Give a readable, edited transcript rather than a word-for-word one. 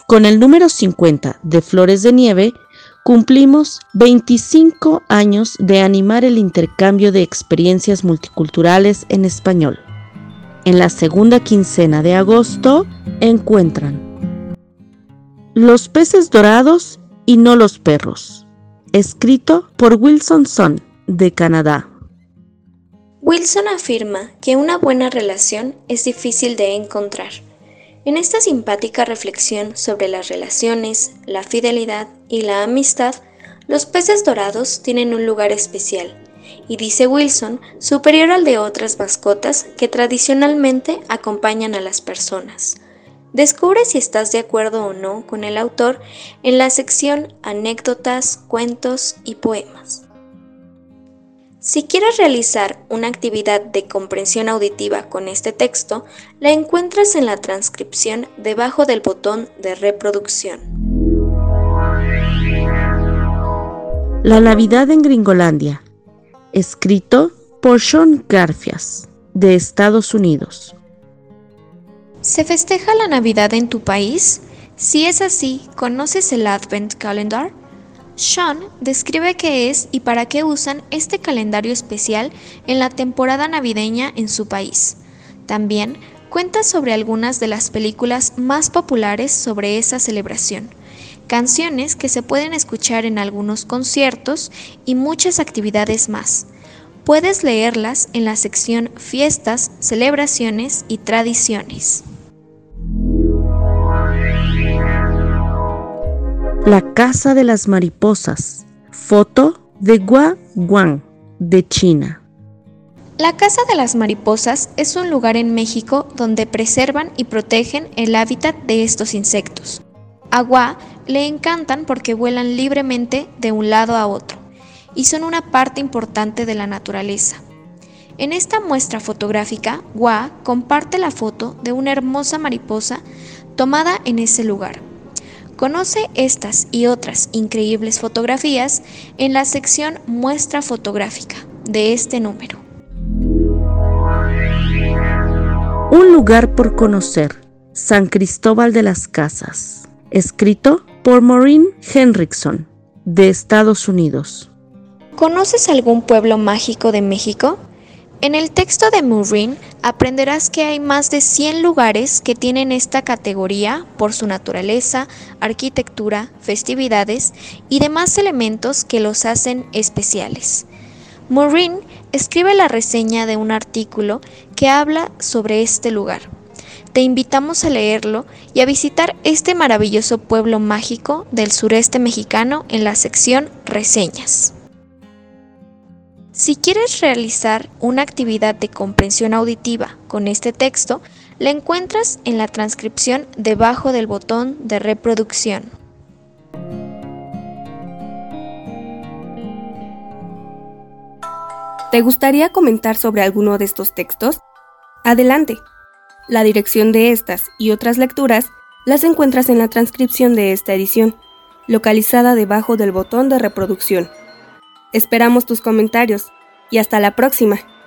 Con el número 50 de Flores de Nieve, cumplimos 25 años de animar el intercambio de experiencias multiculturales en español. En la segunda quincena de agosto encuentran Los peces dorados y no los perros, escrito por Wilson Son, de Canadá. Wilson afirma que una buena relación es difícil de encontrar. En esta simpática reflexión sobre las relaciones, la fidelidad y la amistad, los peces dorados tienen un lugar especial, y dice Wilson, superior al de otras mascotas que tradicionalmente acompañan a las personas. Descubre si estás de acuerdo o no con el autor en la sección Anécdotas, Cuentos y Poemas. Si quieres realizar una actividad de comprensión auditiva con este texto, la encuentras en la transcripción debajo del botón de reproducción. La Navidad en Gringolandia, escrito por Sean Garfias, de Estados Unidos. ¿Se festeja la Navidad en tu país? Si es así, ¿conoces el Advent Calendar? Sean describe qué es y para qué usan este calendario especial en la temporada navideña en su país. También cuenta sobre algunas de las películas más populares sobre esa celebración, canciones que se pueden escuchar en algunos conciertos y muchas actividades más. Puedes leerlas en la sección Fiestas, Celebraciones y Tradiciones. La Casa de las Mariposas, foto de Hua Guang, de China. La Casa de las Mariposas es un lugar en México donde preservan y protegen el hábitat de estos insectos. A Hua le encantan porque vuelan libremente de un lado a otro y son una parte importante de la naturaleza. En esta muestra fotográfica, Hua comparte la foto de una hermosa mariposa tomada en ese lugar. Conoce estas y otras increíbles fotografías en la sección Muestra fotográfica de este número. Un lugar por conocer, San Cristóbal de las Casas, escrito por Maureen Henrickson, de Estados Unidos. ¿Conoces algún pueblo mágico de México? En el texto de Maureen aprenderás que hay más de 100 lugares que tienen esta categoría por su naturaleza, arquitectura, festividades y demás elementos que los hacen especiales. Maureen escribe la reseña de un artículo que habla sobre este lugar. Te invitamos a leerlo y a visitar este maravilloso pueblo mágico del sureste mexicano en la sección Reseñas. Si quieres realizar una actividad de comprensión auditiva con este texto, la encuentras en la transcripción debajo del botón de reproducción. ¿Te gustaría comentar sobre alguno de estos textos? Adelante. La dirección de estas y otras lecturas las encuentras en la transcripción de esta edición, localizada debajo del botón de reproducción. Esperamos tus comentarios y hasta la próxima.